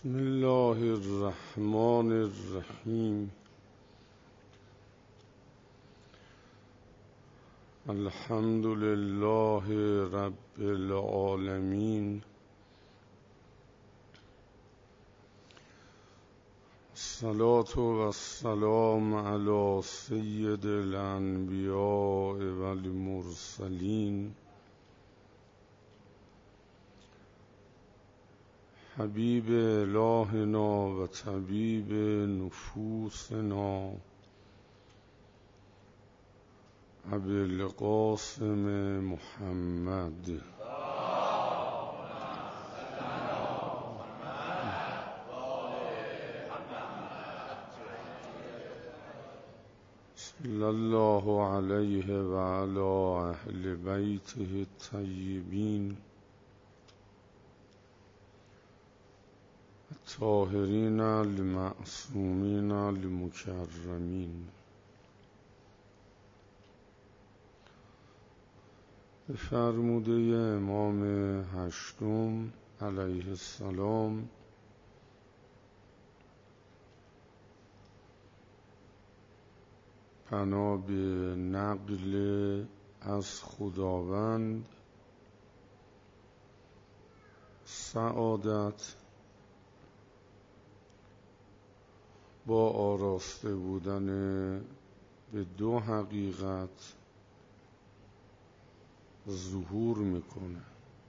بسم الله الرحمن الرحیم. الحمد لله رب العالمین. الصلاة والسلام علی سید الانبیاء والمرسلین حبیب الهنا و طبیب نفوسنا ابی القاسم محمد. صلی الله علیه و علی اهل بیته الطیبین الطاهرین المعصومین المکرمین. به فرموده امام هشتم علیه السلام بنا به نقل از خداوند سعادت با آراسته بودن به دو حقیقت ظهور میکنه.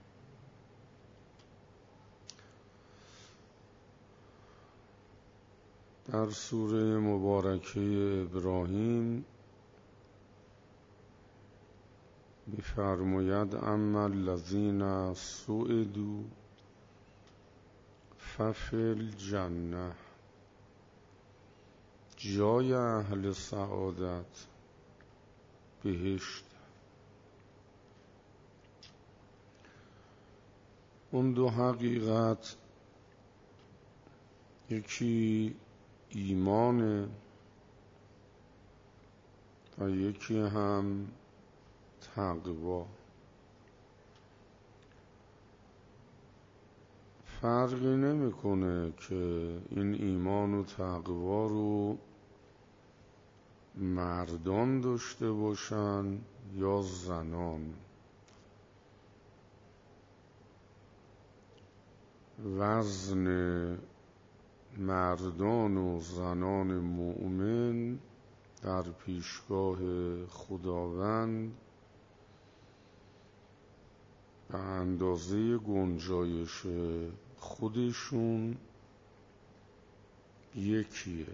در سوره مبارکه ابراهیم می‌فرماید اما الذین سعدوا ففی الجنة، جای اهل سعادت بهشت. اون دو حقیقت یکی ایمانه و یکی هم تقوا. فرقی نمیکنه که این ایمان و تقوا رو مردان داشته باشن یا زنان. وزن مردان و زنان مؤمن در پیشگاه خداوند به اندازه گنجایش خودشون یکیه.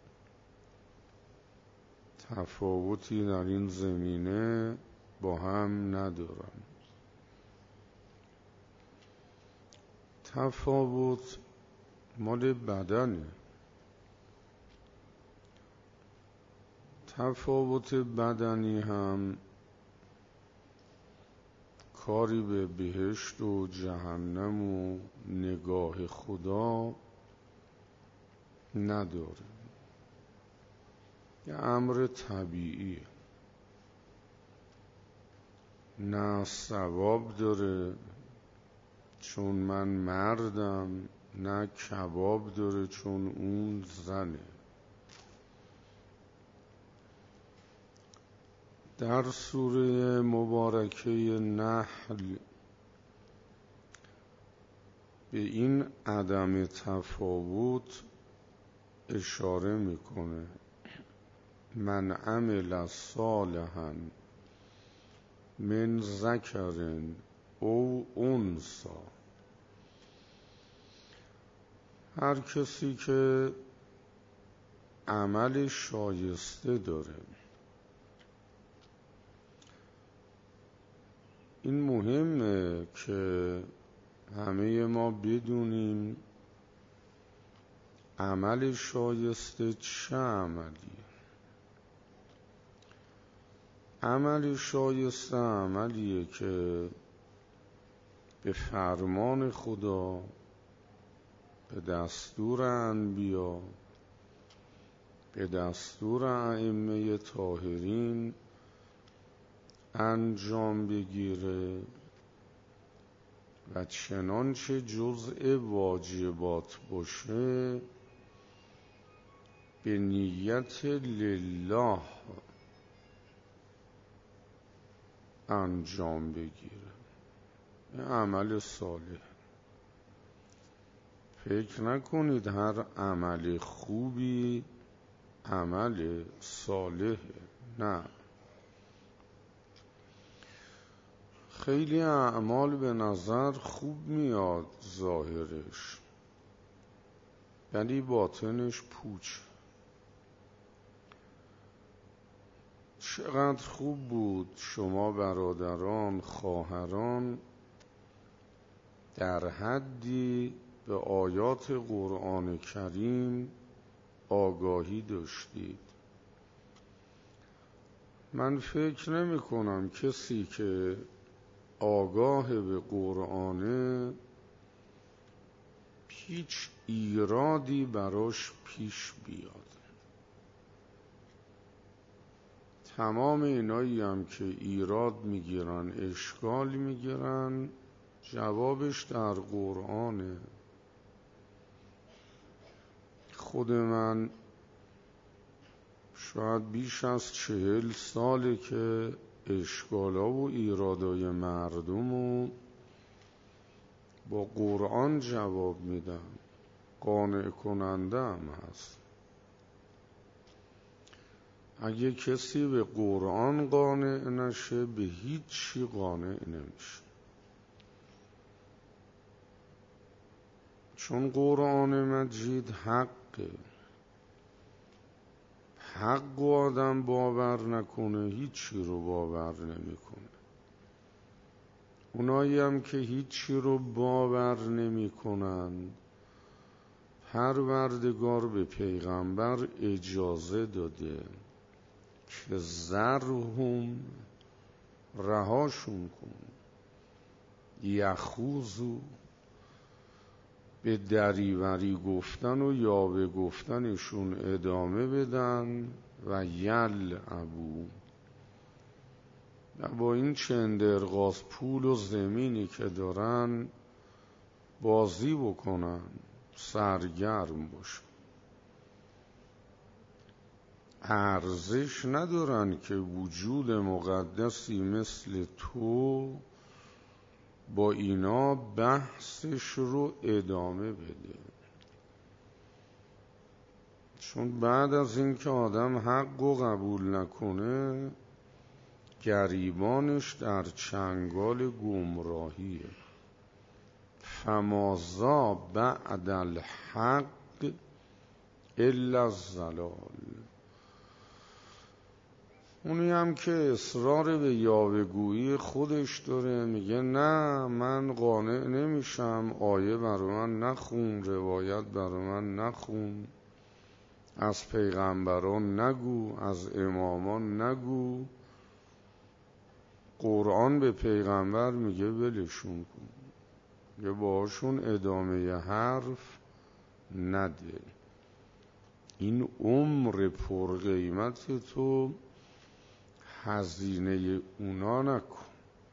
تفاوتی در این زمینه با هم ندارن. تفاوت مال بدنه. تفاوت بدنی هم کاری به بهشت و جهنم و نگاه خدا نداره. یه امر طبیعیه. نه ثواب داره چون من مردم، نه کباب داره چون اون زنه. در سوره مبارکه نحل به این عدم تفاوت اشاره میکنه. من عمل صالحا من ذکر او انثی، هر کسی که عمل شایسته داره. این مهمه که همه ما بدونیم عمل شایسته چه عملیه. عمل شایسته عملیه که به فرمان خدا، به دستور انبیا، به دستور ائمه طاهرین انجام بگیره و چنانچه جزء واجبات باشه به نیت لله انجام بگیره. این عمل صالح. فکر نکنید هر عمل خوبی عمل صالحه. نه، خیلی اعمال به نظر خوب میاد ظاهرش، ولی باطنش پوچ. چقدر خوب بود شما برادران خواهران در حدی به آیات قرآن کریم آگاهی داشتید. من فکر نمی کنم کسی که آگاه به قرآنه هیچ ایرادی براش پیش بیاد. تمام اینایی هم که ایراد میگیرن، اشکال میگیرن، جوابش در قرآنه. خود من شاید بیش از 40 ساله که اشکالا و ایرادای مردمو با قرآن جواب میدم. قانع کننده هم هست. اگه کسی به قرآن قانع نشه به هیچ چی قانع نمیشه. چون قرآن مجید حقه. حق و آدم باور نکنه هیچی رو باور نمیکنه. اونایی هم که هیچی رو باور نمیکنن پروردگار به پیغمبر اجازه داده که ذرهم، رهاشون کن، یخوضوا، به دریوری گفتن و یاوه گفتنشون ادامه بدن و یلعبوا، و با این چندرغاز پول و زمینی که دارن بازی بکنن، سرگرم باشن. ارزش ندارن که وجود مقدسی مثل تو با اینا بحثش رو ادامه بده. چون بعد از این که آدم حق رو قبول نکنه گریبانش در چنگال گمراهیه. فماذا بعد الحق الا الضلال. اونی هم که اصرار به یاوه‌گویی خودش داره، میگه نه من قانع نمیشم، آیه برای من نخون، روایت برای من نخون، از پیغمبران نگو، از امامان نگو. قرآن به پیغمبر میگه ولشون کن، یه باهاشون ادامه حرف نده. این عمر پرقیمت تو هزینه اونا نکن.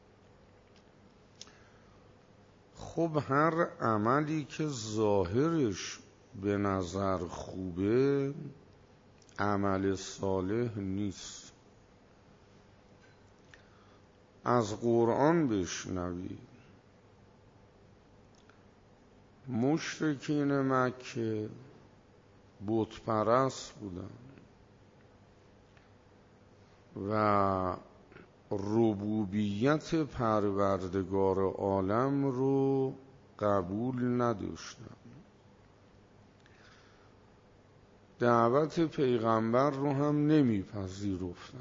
خب هر عملی که ظاهرش به نظر خوبه عمل صالح نیست. از قرآن بشنوی. مشرکین مکه بت پرست بودن و ربوبیت پروردگار عالم رو قبول نداشتن. دعوت پیغمبر رو هم نمیپذیرفتن.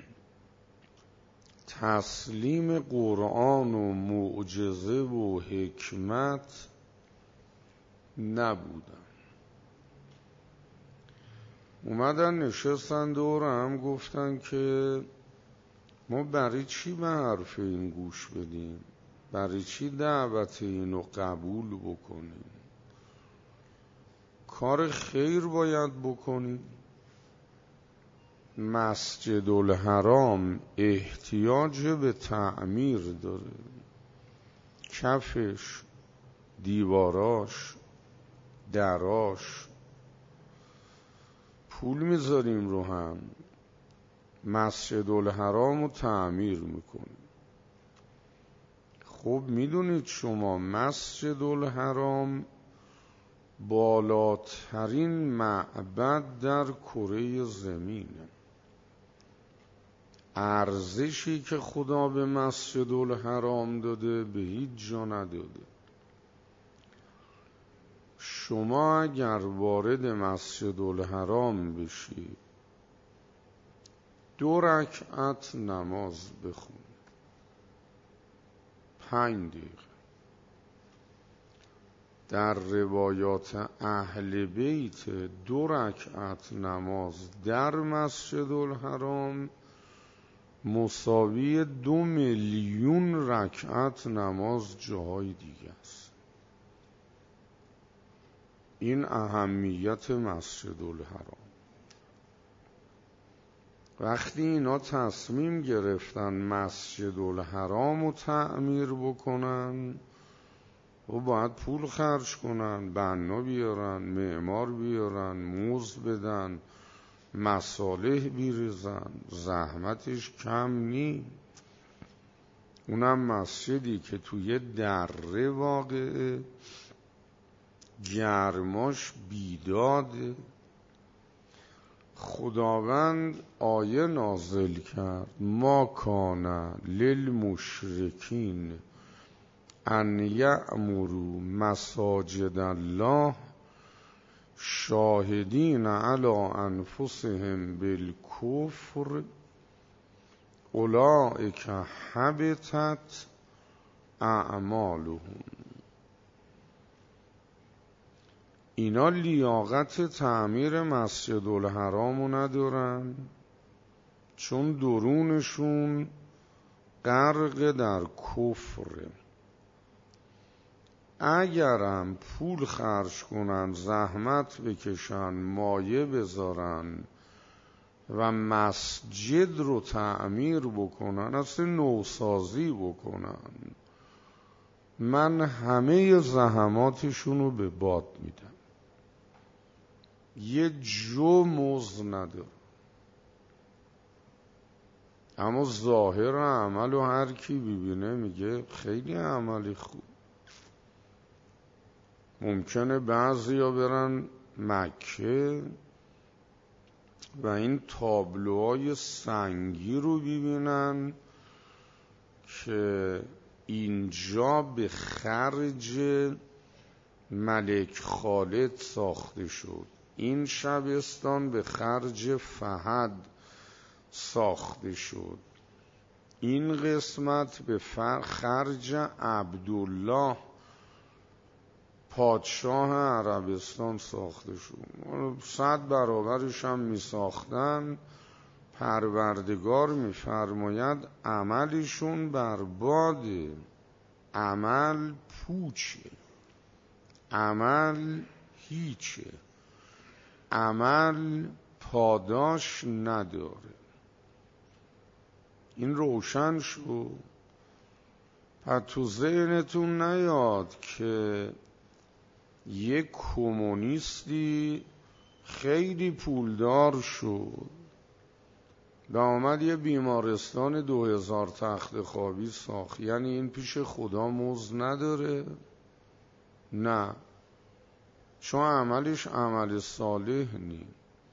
تسلیم قرآن و معجزه و حکمت نبودن. اومدن نشستن دور هم گفتن که ما برای چی به حرف این گوش بدیم؟ برای چی دعوت اینو قبول بکنیم؟ کار خیر باید بکنیم. مسجد الحرام احتیاج به تعمیر داره. کفش، دیواراش، دراش پول میذاریم رو هم، مسجدالحرام رو تعمیر میکنیم. خب میدونید شما مسجدالحرام بالاترین معبد در کره زمینه. ارزشی که خدا به مسجدالحرام داده به هیچ جا نداده. شما اگر وارد مسجدالحرام بشی 2 رکعت نماز بخون 5 دقیقه. در روایات اهل بیت 2 رکعت نماز در مسجدالحرام مساوی 2 میلیون رکعت نماز جاهای دیگه است. این اهمیت مسجدالحرام. وقتی اینا تصمیم گرفتن مسجدالحرام رو تعمیر بکنن و باید پول خرج کنن، بنا بیارن، معمار بیارن، مزد بدن، مصالح بیریزن، زحمتش کم نی. اونم مسجدی که توی دره واقعه، گرماش بیداده. خداوند آیه نازل کرد ما کان للمشرکین ان یعمروا مساجد الله شاهدین علی انفسهم بالکفر اولئک حبطت اعمالهم. اینا لیاقت تعمیر مسجدالحرامو ندارن، چون درونشون غرق در کفره. اگرم پول خرج کنن، زحمت بکشن، مایه بذارن و مسجد رو تعمیر بکنن، اصلا نوسازی بکنن، من همه زحماتشون رو به باد میدم. یه جو مزد نداره. اما ظاهر عمل و هر کی ببینه میگه خیلی عملی خوب. ممکنه بعضیا برن مکه و این تابلوهای سنگی رو ببینن که اینجا به خرج ملک خالد ساخته شد، این شبستان به خرج فهد ساخته شد، این قسمت به خرج عبدالله پادشاه عربستان ساخته شد. 100 برابرش هم می ساختن. پروردگار می فرماید عملشون برباده. عمل پوچه، عمل هیچه، عمل پاداش نداره. این روشن شو. پس تو ذهنتون نیاد که یک کمونیستی خیلی پولدار شد و آمد یه بیمارستان 2000 تخت خوابی ساخت، یعنی این پیش خدا مزد نداره؟ نه، چون عملش عمل صالح نی،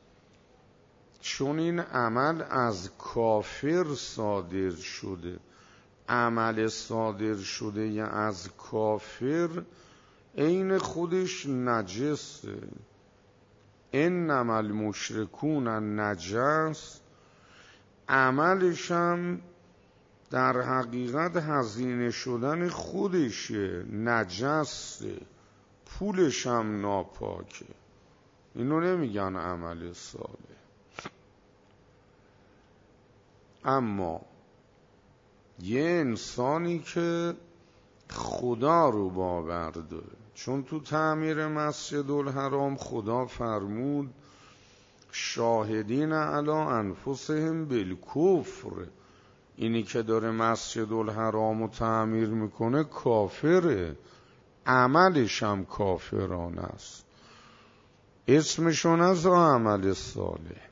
چون این عمل از کافر صادر شده. عمل صادر شده یا از کافر عین خودش نجسه. انما المشرکون نجس. عملش هم در حقیقت هزینه شدن خودشه، نجسه. پولش هم ناپاکه. اینو نمیگن عمل صالح. اما یه انسانی که خدا رو باور داره، چون تو تعمیر مسجدالحرام خدا فرمود شاهدین علی انفسهم بالکفر، اینی که داره مسجد الحرام رو تعمیر میکنه کافره، عملش هم کافرانه است، اسمشون از عمل صالح.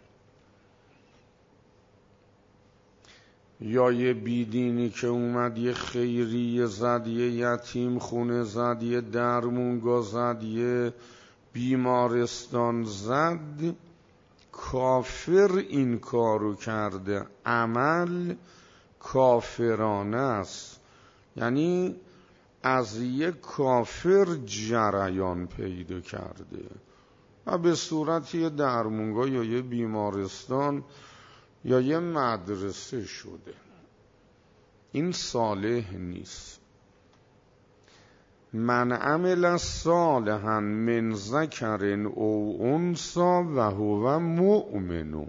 یا یه بیدینی که اومد یه خیریه زد، یه یتیم خونه زد، یه درمونگاه زد، یه بیمارستان زد، کافر این کارو کرده، عمل کافرانه است، یعنی از یه کافر جریان پیدا کرده و به صورت یه درمونگاه یا یه بیمارستان یا یه مدرسه شده. این صالح نیست. من عمل صالحا من ذکر او انثی و هو مؤمن.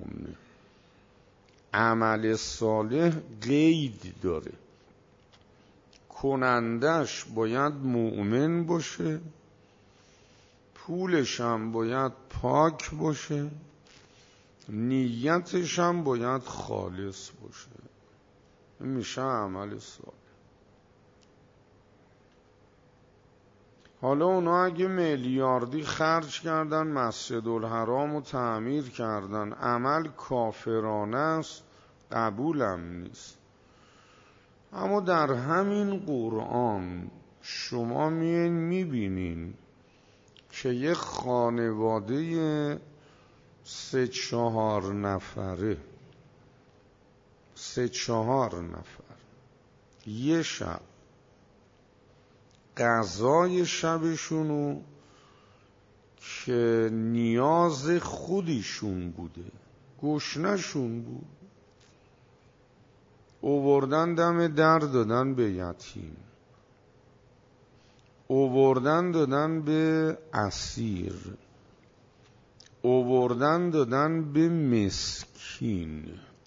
عمل صالح قید داره، کنندش باید مؤمن باشه، پولش هم باید پاک باشه، نیتش هم باید خالص باشه، میشه عمل صالح. حالا اونا اگه میلیاردی خرج کردن مسجد الحرام رو تعمیر کردن، عمل کافرانه است، قبولم نیست. اما در همین قرآن شما میبینین که یه خانواده 3-4 نفره، 3-4 نفر یه شب غذای شبشونو که نیاز خودشون بوده، گشنشون بود، اووردن دم در دادن به یتیم، اووردن دادن به اسیر، اووردن دادن به مسکین.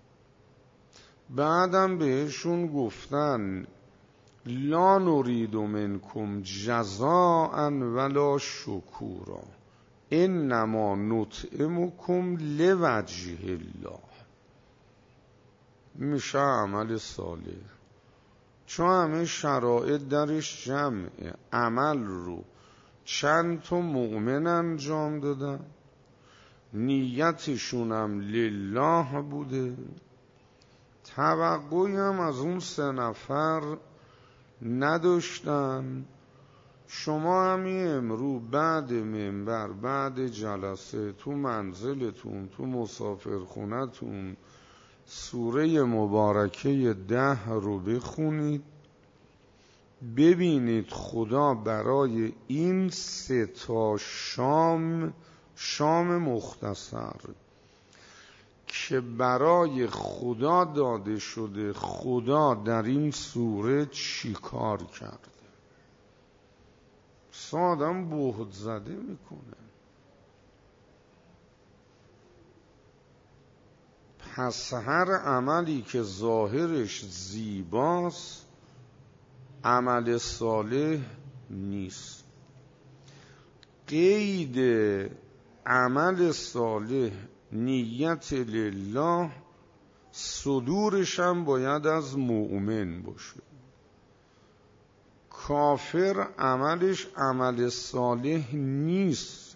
بعدم بهشون گفتن لا نرید منکم جزاء ولا شکورا انما نطعمکم لوجه الله. میشه عمل صالح، چون همه شرایط درش جمعه. عمل رو چند تا مؤمن انجام دادن، نیتشونم لله بوده، توقعی هم از اون 3 نفر نداشتن. شما همین امرو بعد منبر، بعد جلسه، تو منزلتون، تو مسافرخونتون سوره مبارکه 10 رو بخونید، ببینید خدا برای این 3 تا شام مختصر که برای خدا داده شده، خدا در این سوره چی کار کرده. آدم بهت زده میکنه. پس هر عملی که ظاهرش زیباست عمل صالح نیست. قید عمل صالح نیت لله، صدورش هم باید از مؤمن باشه. کافر عملش عمل صالح نیست.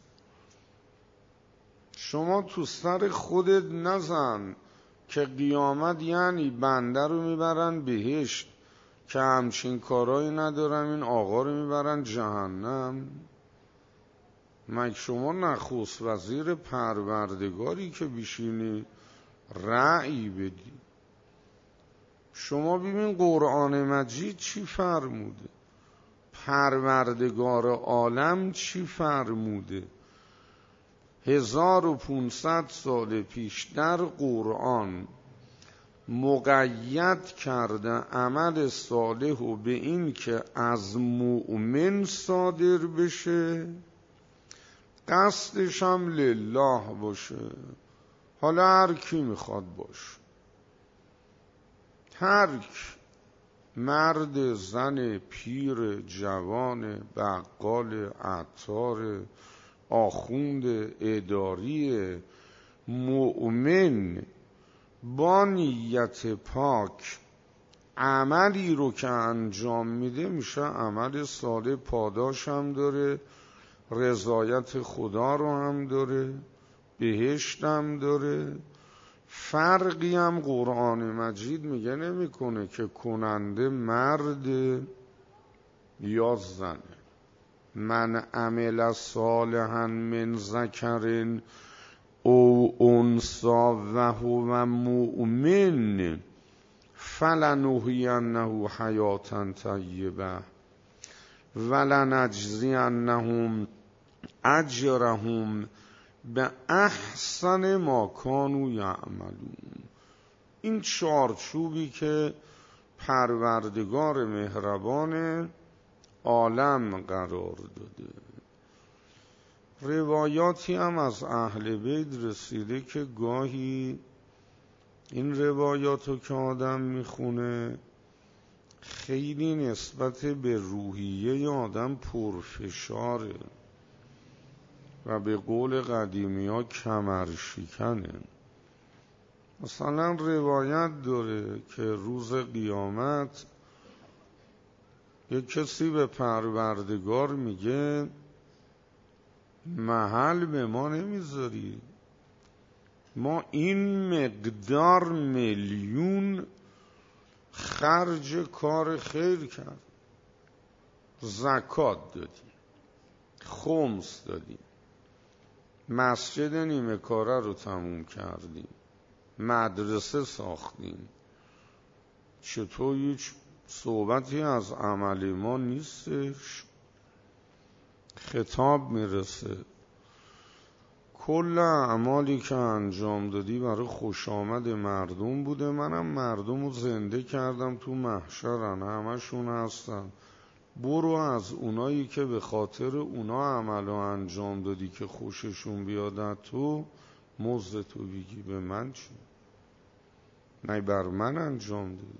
شما تو سر خودت نزن که قیامت یعنی بنده رو میبرن بهشت، که همچین کارایی ندارم این آقا رو میبرن جهنم. مگه شما نخست وزیر پروردگاری که بشینی رأی بدی؟ شما ببین قرآن مجید چی فرموده، پروردگار عالم چی فرموده. 1500 سال پیش در قرآن مقید کرده عمل صالح و به این که از مؤمن صادر بشه، قصدش هم لله باشه. حالا هر کی میخواد باشه، ترک مرد، زن، پیر، جوان، بقال، عطار، آخوند، اداری، مؤمن با نیت پاک عملی رو که انجام میده میشه عمل صالح، پاداش هم داره، رضایت خدا رو هم داره، بهشت هم داره. فرقی هم قرآن مجید میگه نمیکنه که کننده مرد یا زنه. من عمل صالحا من ذکر او انثی و هو مؤمن فلنحیینه حیاة طیبه ولنجزینهم اجرهم به احسن ما کانوا یعملون. این چارچوبی که پروردگار مهربان عالم قرار داده. روایاتی هم از اهل بیت رسیده که گاهی این روایاتو که آدم میخونه خیلی نسبت به روحیه آدم پرفشاره و به قول قدیمی ها کمرشکنه. مثلا روایت داره که روز قیامت یک کسی به پروردگار میگه محل به ما نمیذاری، ما این مقدار میلیون خرج کار خیر کرد، زکات دادیم، خمس دادیم، مسجد نیمه کاره رو تموم کردیم، مدرسه ساختیم، چطور هیچ صحبتی از عمل ما نیستش؟ خطاب میرسه کل اعمالی که انجام دادی برای خوش آمد مردم بوده، منم مردم رو زنده کردم، تو محشرن، همشون هستن، برو از اونایی که به خاطر اونا عمل رو انجام دادی که خوششون بیادت تو مزد تو بگی، به من چی؟ نه بر من انجام دادی.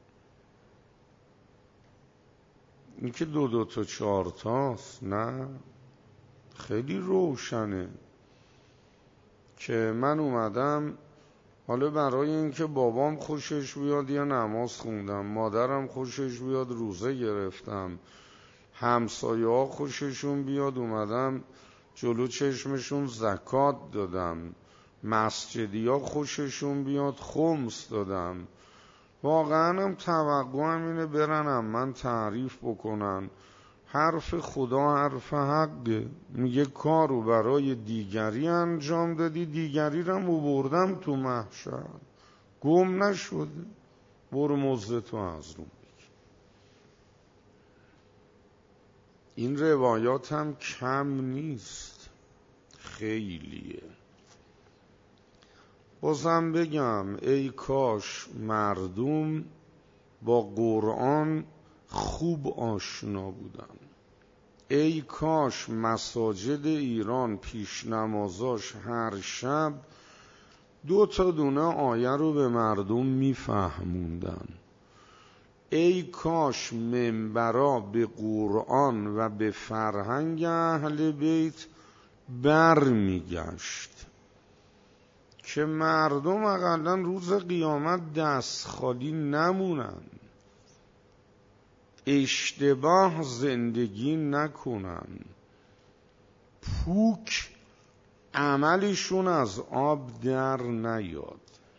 این که دو تا 4 تاست، نه خیلی روشنه که من اومدم حالا برای اینکه بابام خوشش بیاد یا نماز خوندم، مادرم خوشش بیاد روزه گرفتم، همسایه ها خوششون بیاد اومدم جلو چشمشون زکات دادم، مسجدی ها خوششون بیاد خمس دادم. واقعا هم توقعم اینه برنم من تعریف بکنن حرف خدا حرف حقه، میگه کارو برای دیگری انجام دادی، دیگری رو آوردم تو محشر، گم نشده، برو مزدتو از رو بگی. این روایات هم کم نیست، خیلیه. بازم بگم ای کاش مردم با قرآن خوب آشنا بودن، ای کاش مساجد ایران پیش نمازاش هر شب 2 تا دونه آیه رو به مردم میفهموندن، ای کاش منبرا به قرآن و به فرهنگ اهل بیت بر میگشت که مردم اقلا روز قیامت دست خالی نمونن، اشتباه زندگی نکنن، پوک عملشون از آب در نیاد.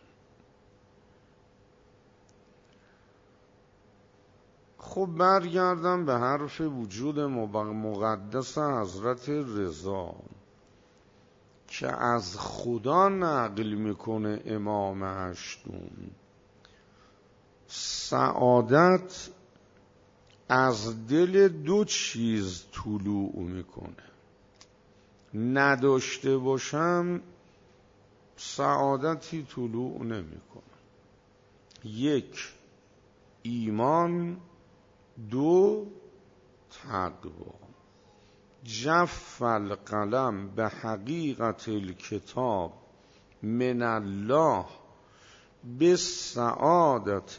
خب برگردم به حرف وجود مقدس حضرت رضا که از خدا نقل میکنه امام هشتم، سعادت از دل 2 چیز طلوع میکنه، نداشته باشم سعادتی طلوع نمیکنه. 1 ایمان، 2 تقوا. جف القلم به حقیقت الکتاب من الله به سعادت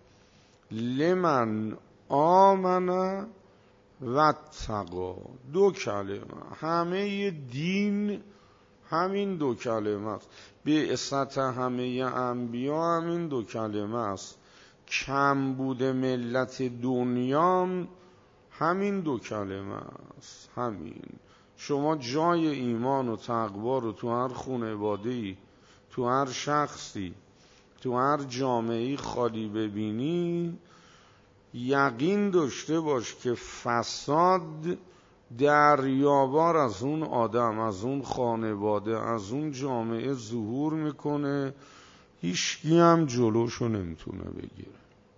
لمن آمن و تقوا. 2 کلمه، همه دین همین 2 کلمه است، بعثت همه انبیا همین 2 کلمه است کم بوده ملت دنیام همین 2 کلمه است. همین. شما جای ایمان و تقوا رو تو هر خانواده‌ای، تو هر شخصی، تو هر جامعه‌ای خالی ببینی، یقین داشته باش که فساد دریابار از اون آدم، از اون خانواده، از اون جامعه ظهور میکنه. هیچکی هم جلوشو نمیتونه بگیره.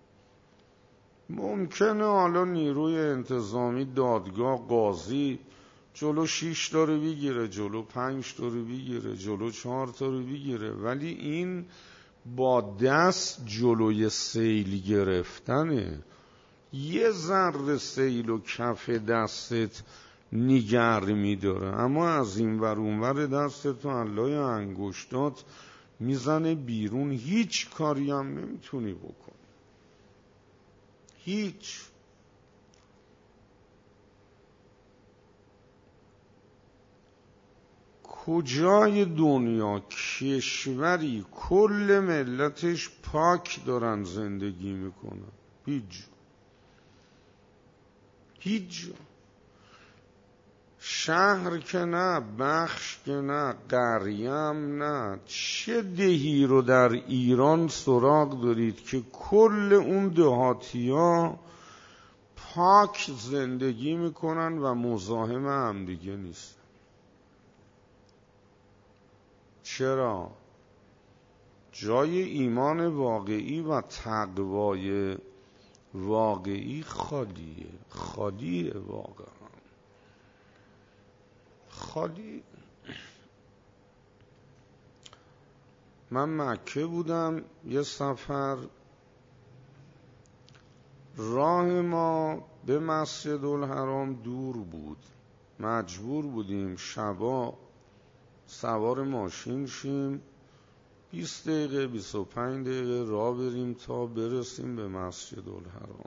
ممکنه حالا نیروی انتظامی، دادگاه، قاضی جلو 6 تا رو بگیره، جلو 5 تا رو بگیره، جلو 4 تا رو بگیره، ولی این با دست جلوی سیل گرفتنه. یه ذره سیل و کف دستت نگر میداره، اما از این ور اون ور دستت تو علای انگشتات میزنه بیرون. هیچ کاری هم نمیتونی بکنی. هیچ. کجای دنیا کشوری کل ملتش پاک دارن زندگی میکنن؟ هیچ. شهر که نه، بخش که نه، قریم نه. چه دهی رو در ایران سراغ دارید که کل اون دهاتیا پاک زندگی میکنن و مزاحم هم دیگه نیستن؟ چرا؟ جای ایمان واقعی و تقوای واقعی خالیه واقعا خالی. من مکه بودم یه سفر، راه ما به مسجدالحرام دور بود، مجبور بودیم شبا سوار ماشین شیم، 20 دقیقه 25 دقیقه راه بریم تا برسیم به مسجدالحرام.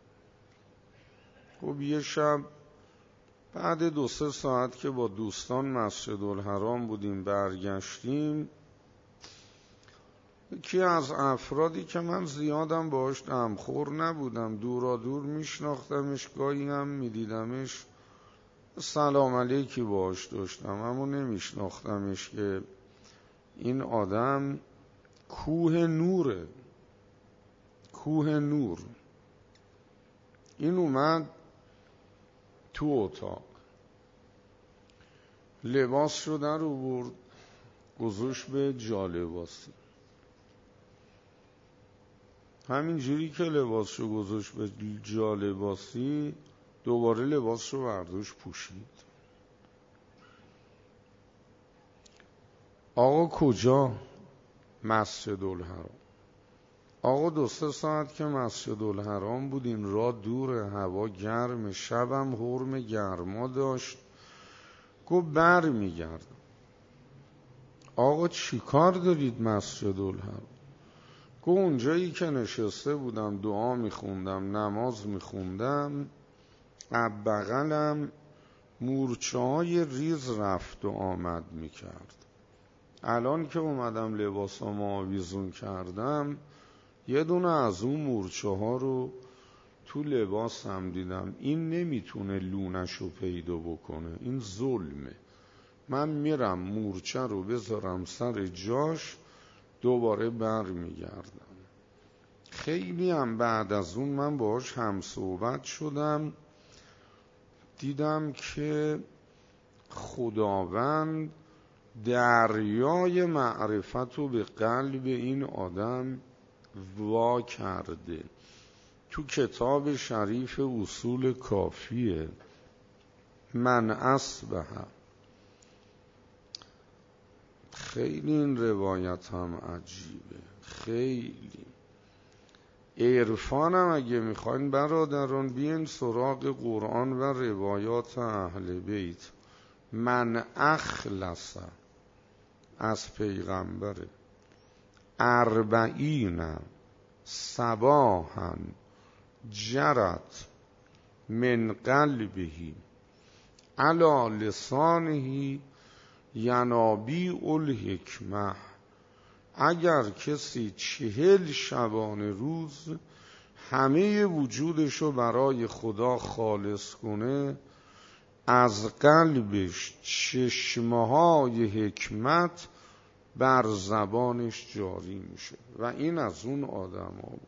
خب یه شب بعد 2-3 ساعت که با دوستان مسجدالحرام بودیم برگشتیم، یکی از افرادی که من زیادم باهاش دمخور نبودم، دورا دور میشناختمش، گاهی هم میدیدمش سلام علیکی باهاش داشتم، اما نمیشناختمش که این آدم کوه نوره. کوه نور. این اومد تو اتاق، لباس رو در آورد گذاشت به جالباسی. همین جوری که لباس رو گذاشت به جالباسی، دوباره لباس رو برداشت پوشید. آقا کجا؟ مسجدالحرام. آقا 2-3 ساعت که مسجدالحرام بودین، راه دوره، هوا گرم، شبم حرم گرما داشت. گفت بر میگردم. آقا چی کار دارید مسجدالحرام؟ گفت اونجایی که نشسته بودم دعا میخوندم، نماز میخوندم، بغلم مورچه های ریز رفت و آمد میکرد. الان که اومدم لباسامو آویزون کردم، یه دونه از اون مورچه ها رو تو لباسم دیدم. این نمیتونه لونشو پیدا بکنه، این ظلمه. من میرم مورچه رو بذارم سر جاش، دوباره بر میگردم. خیلی هم بعد از اون من باهاش هم صحبت شدم، دیدم که خداوند دریای معرفت رو به قلب این آدم وا کرده. تو کتاب شریف اصول کافیه، من اصبح. خیلی این روایت هم عجیبه، خیلی. عرفانم اگه میخواین برادران بیین سراغ قرآن و روایات اهل بیت. من اخلص از پیغمبره 40 صباحا جرت من قلبه علی لسانه ینابیع الحکمه اگر کسی 40 شبانه روز همه وجودشو برای خدا خالص کنه، از قلبش چشمه‌های حکمت بر زبانش جاری میشه. و این از اون آدم ها بود.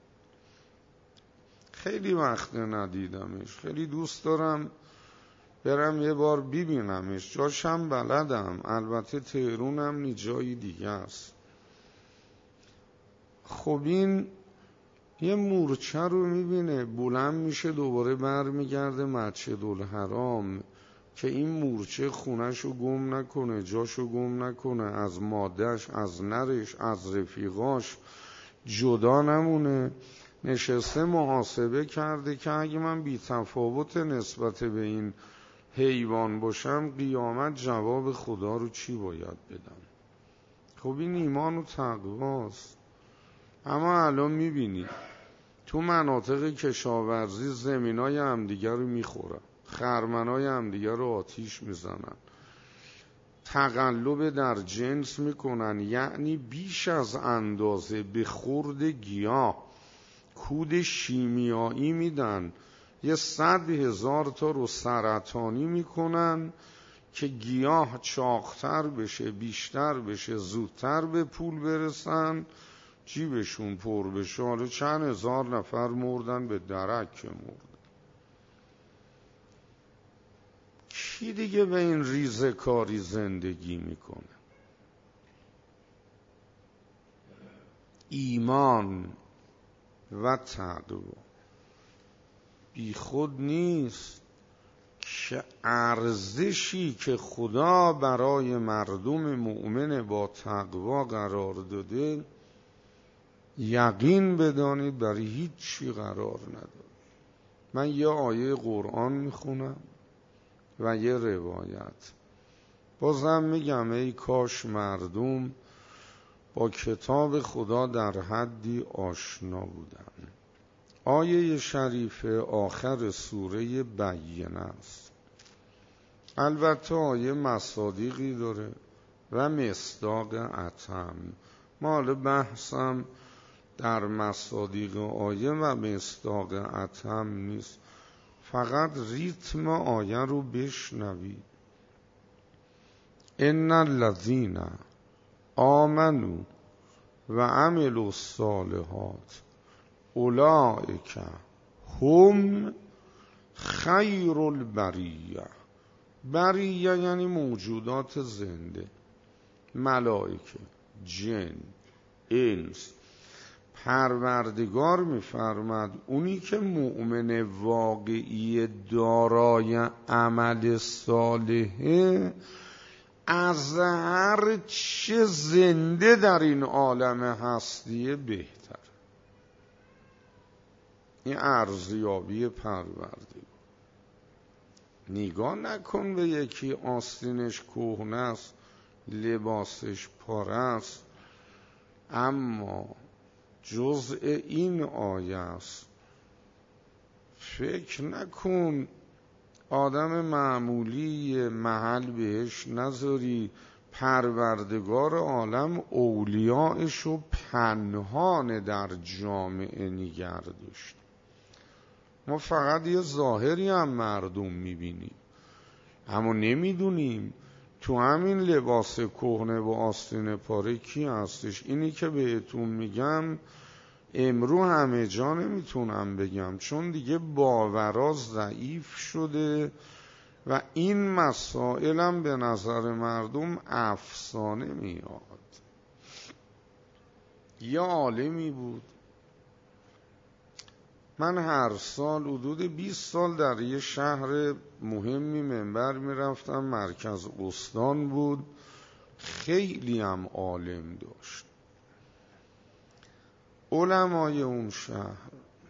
خیلی وقت ندیدمش، خیلی دوست دارم برم یه بار ببینمش، جاشم بلدم، البته تهرونم نی جایی دیگه است. خب این یه مورچه رو میبینه بلند میشه دوباره برمیگرده مسجدالحرام که این مورچه خونه‌شو گم نکنه، جاشو گم نکنه، از مادهش، از نرش، از رفیقاش جدا نمونه. نشسته محاسبه کرده که اگه من بی تفاوت نسبت به این حیوان باشم، قیامت جواب خدا رو چی باید بدم؟ خب این ایمان و تقواست. اما الان میبینی تو مناطق کشاورزی زمینای همدیگر رو میخورن، خرمنای همدیگر رو آتیش میزنن، تقلب در جنس میکنن، یعنی بیش از اندازه به خورد گیاه کود شیمیایی میدن، یه 100,000 تا رو سرطانی میکنن که گیاه چاقتر بشه، بیشتر بشه، زودتر به پول برسن، جیبشون پر بشه. حالا چند هزار نفر مردن به درک مردن. کی دیگه به این ریزکاری زندگی میکنه؟ ایمان و تقوا بی خود نیست که ارزشی که خدا برای مردم مؤمن با تقوا قرار داده، یقین بدانید برای هیچ چی قرار نداره. من یه آیه قرآن میخونم و یه روایت. بازم میگم ای کاش مردم با کتاب خدا در حدی آشنا بودن. آیه شریفه آخر سوره بینه است. البته آیه مصادیقی داره و مصداق اتم. ما حالا بحثم در مصادیق آیه و مصداق اتم نیست، فقط ریتم آیه رو بشنوید. ان الذین آمنوا و عملوا الصالحات اولئک هم خیر البریه. بریه یعنی موجودات زنده، ملائکه، جن، انس. پروردگار می‌فرماد اونی که مؤمن واقعی دارای عمل صالحه، از هر چه زنده در این عالم هستیه بهتر. این ارزیابی پروردگار. نگاه نکن به یکی آستینش کهنه است، لباسش پاره است، اما جزء این آیه است. فکر نکن آدم معمولی محل بهش نذاری. پروردگار عالم اولیاءشو پنهان در جامعه نگه داشت. ما فقط یه ظاهری هم مردم میبینیم، اما نمیدونیم تو همین لباس کهنه و آستین پاره کی هستش. اینی که بهتون میگم امرو همه جا نمیتونم بگم، چون دیگه باورا ضعیف شده و این مسائلم به نظر مردم افسانه میاد. یه عالمی بود، من هر سال حدود 20 سال در یه شهر مهمی منبر میرفتم، مرکز استان بود، خیلی هم عالم داشت. علمای اون شهر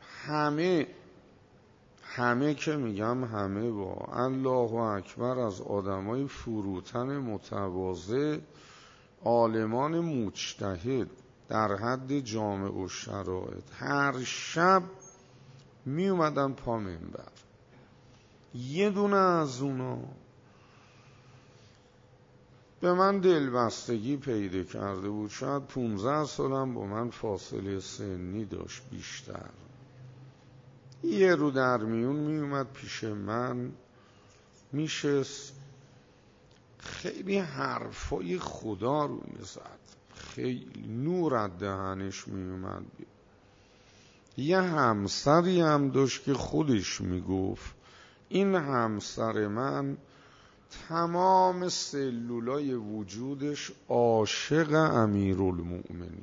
همه که میگم همه، با الله اکبر، از آدمای فروتن متواضع، عالمان مجتهد در حد جامع و شرایط، هر شب می اومدن پا منبر. یه دونه از اونا به من دلبستگی پیدا کرده بود. شاید 15 سالم با من فاصله سنی داشت بیشتر. یه رو در میون می اومد پیش من میشست، خیلی حرفای خدا رو میزد، خیلی نور از دهنش می اومد. یه همسری هم داشت که خودش میگفت این همسر من تمام سلولای وجودش عاشق امیرالمؤمنین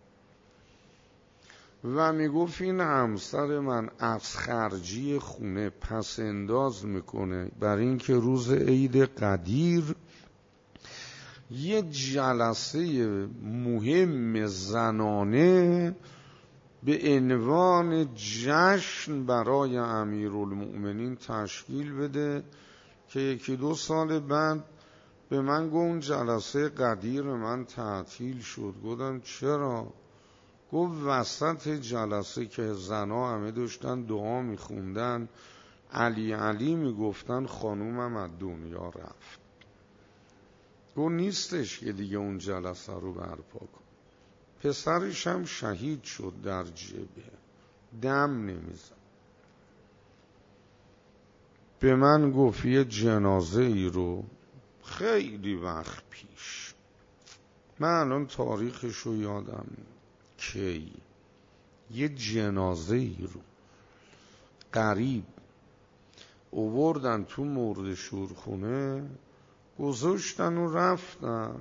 و میگفت این همسر من از خرجی خونه پس انداز میکنه بر این که روز عید قدیر یه جلسه مهم زنانه به عنوان جشن برای امیرالمؤمنین تشکیل بده که 1-2 سال بعد به من گفت اون جلسه قدیر من تعطیل شد. گفتم چرا؟ گفت وسط جلسه که زنا همه داشتن دعا میخوندن علی علی میگفتن خانومم از دنیا رفت. گفت نیستش که دیگه اون جلسه رو برپا کن. پسرش هم شهید شد در جبهه، دم نمیزن. به من گفت یه جنازه ای رو خیلی وقت پیش، من الان تاریخش رو یادم کی، یه جنازه ای رو قریب آوردن تو مرده شورخونه گذاشتن و رفتن.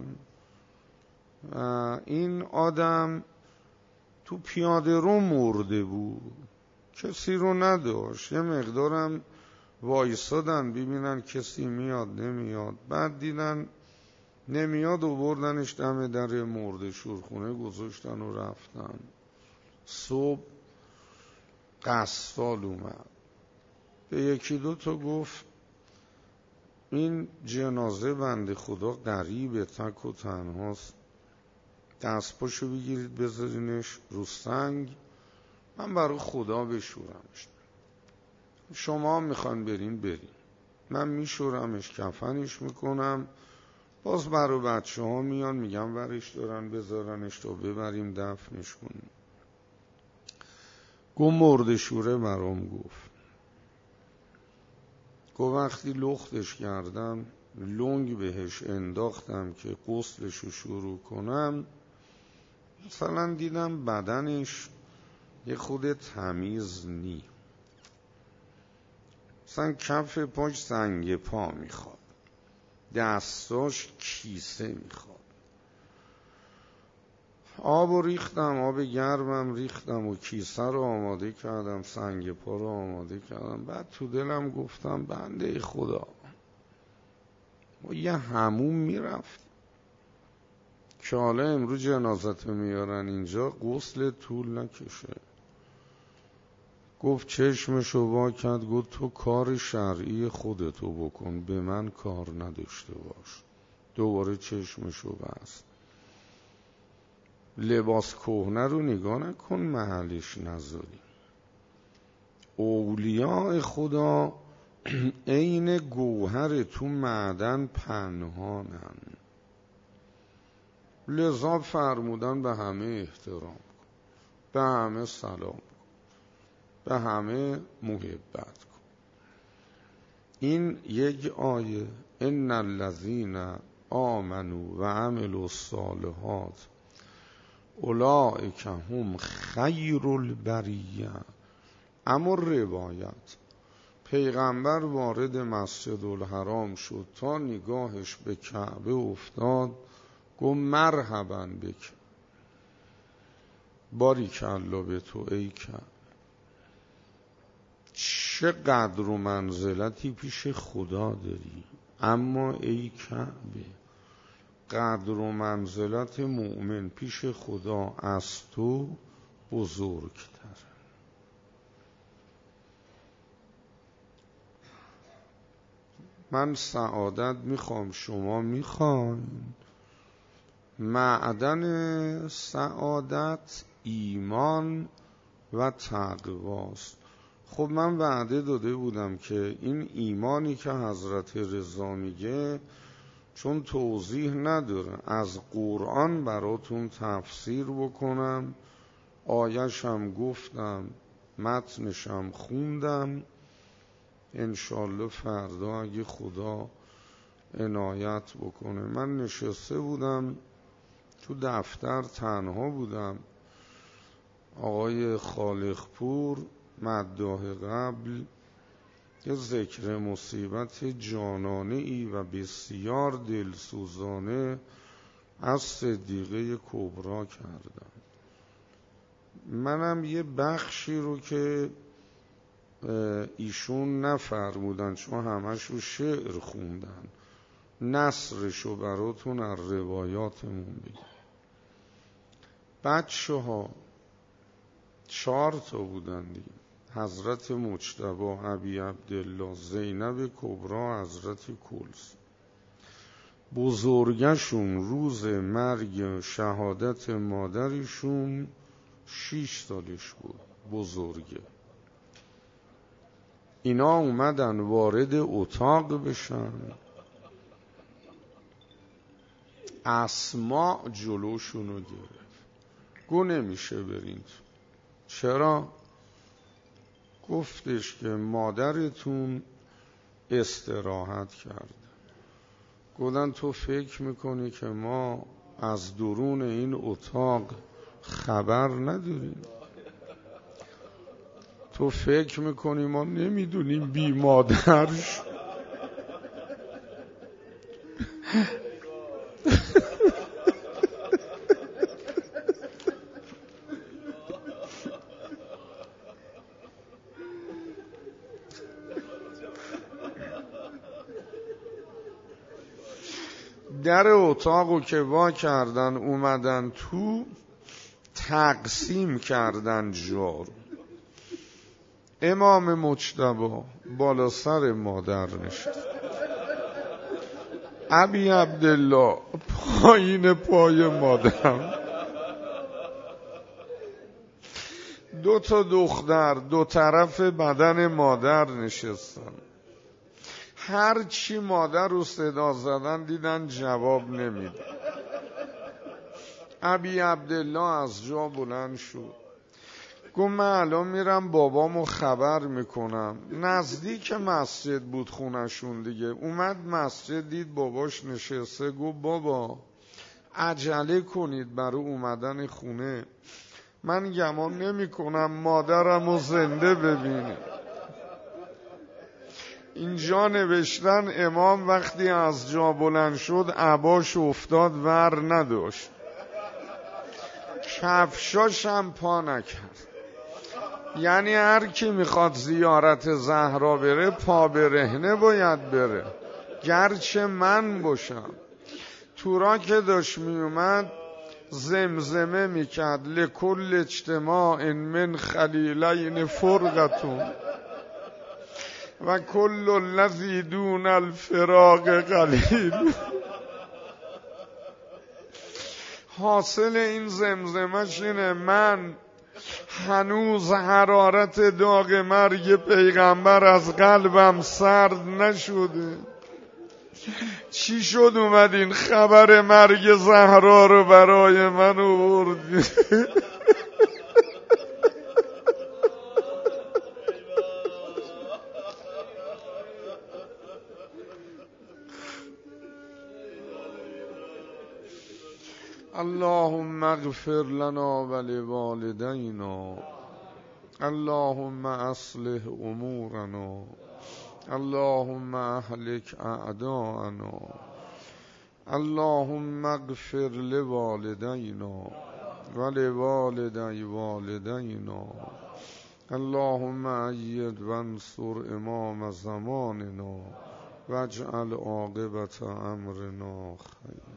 این آدم تو پیاده رو مرده بود، کسی رو نداشت. یه مقدارم وایسادن ببینن کسی میاد نمیاد، بعد دیدن نمیاد و بردنش دم در مرده شورخونه گذاشتن و رفتن. صبح قصال اومد به 1-2 تا گفت این جنازه بنده خدا غریبه، تک و تنهاست، دست پاشو بگیرید بذارینش رو سنگ، من برای خدا بشورمش. شما میخوان برین، من میشورمش، کفنش میکنم، باز برای بچه ها میان میگم ورش دارن بذارنش تا ببریم دفنش کنیم. گفت مرده شوره برام گفت وقتی لختش کردم لنگ بهش انداختم که غسلش رو شروع کنم، مثلا دیدم بدنش یه خود تمیز نی، مثلا کف پاش سنگ پا میخواد، دستاش کیسه میخواد. آب ریختم، آب گرمم ریختم و کیسه رو آماده کردم، سنگ پا رو آماده کردم. بعد تو دلم گفتم بنده خدا ما یه حموم میرفت که حالا امروز جنازت میارن اینجا غسل طول نکشه. گفت چشمشو وا کرد، گفت تو کار شرعی خودتو بکن، به من کار نداشته باش. دوباره چشمشو بست. لباس کهنه رو نگاه نکن محلش نذاری. اولیاء خدا عین گوهر تو معدن پنهانن، لذا فرمودن به همه احترام کن، به همه سلام کن، به همه محبت کن. این یک آیه ان الذین آمنوا و عملوا الصالحات اولئک هم خیر البریه. اما روایت پیغمبر وارد مسجد الحرام شد تا نگاهش به کعبه افتاد، گفت مرحبا بک، باریکالله به تو ای کعبه. چه قدر و منزلتی پیش خدا داری، اما ای کعبه قدر و منزلت مؤمن پیش خدا از تو بزرگتر. من سعادت میخوام، شما میخواین. معدن سعادت ایمان و تقواست. خب من وعده داده بودم که این ایمانی که حضرت رضا میگه چون توضیح نداره، از قرآن براتون تفسیر بکنم. آیه‌شم گفتم، متنشم خوندم. انشالله فردا اگه خدا عنایت بکنه. من نشسته بودم تو دفتر، تنها بودم. آقای خالقپور مداح قبل یه ذکر مصیبت جانانه ای و بسیار دلسوزانه از صدیقه کبرا کردن. منم یه بخشی رو که ایشون نفرمودن، چون همشو شعر خوندن، نثرشو براتون از روایاتمون بگم. بچه ها 4 بودن دیگه، حضرت مجتبی، ابی عبدالله، زینب کبرا، حضرت کلثوم. بزرگشون روز مرگ شهادت مادرشون 6 سالش بود. بزرگه. اینا اومدن وارد اتاق بشن، اسماء جلوشونو گرفت، گو نمیشه برین. چرا؟ گفتش که مادرتون استراحت کرد. گفتن تو فکر میکنی که ما از درون این اتاق خبر نداریم؟ تو فکر میکنی ما نمیدونیم بی مادرش؟ در اتاقو که وا کردن اومدن تو، تقسیم کردن جا رو. امام مجتبی بالا سر مادر نشست، ابی عبدالله پایین پای مادر، 2 دختر 2 طرف بدن مادر نشستن. هر چی مادر رو صدا زدن دیدن جواب نمیده. ابی عبدالله از جا بلند شد، گفت من الان میرم بابامو خبر میکنم. نزدیک مسجد بود خونشون دیگه. اومد مسجد، دید باباش نشسته، گفت بابا عجله کنید برای اومدن خونه، من گمان نمی کنم مادرمو زنده ببینه. اینجا نوشتن امام وقتی از جا بلند شد عباش افتاد، ور نداشت، کفشاش هم پا نکرد. یعنی هر کی میخواد زیارت زهرا بره پا برهنه باید بره، گرچه من باشم. تورا که داشت میومد زمزمه میکرد لکل اجتماع من خلیلین فرقتون و کل الذی دون الفراق قلیل. حاصل این زمزمش اینه من هنوز حرارت داغ مرگ پیغمبر از قلبم سرد نشده. چی شد اومدین خبر مرگ زهرا رو برای من آوردین؟ اللهم اغفر لنا ولوالدینا، اللهم اصلح امورنا، اللهم اهلك اعداءنا، اللهم اغفر لوالدینا ولوالدی والدینا، اللهم أيد وانصر امام زماننا واجعل عاقبة امرنا خیر.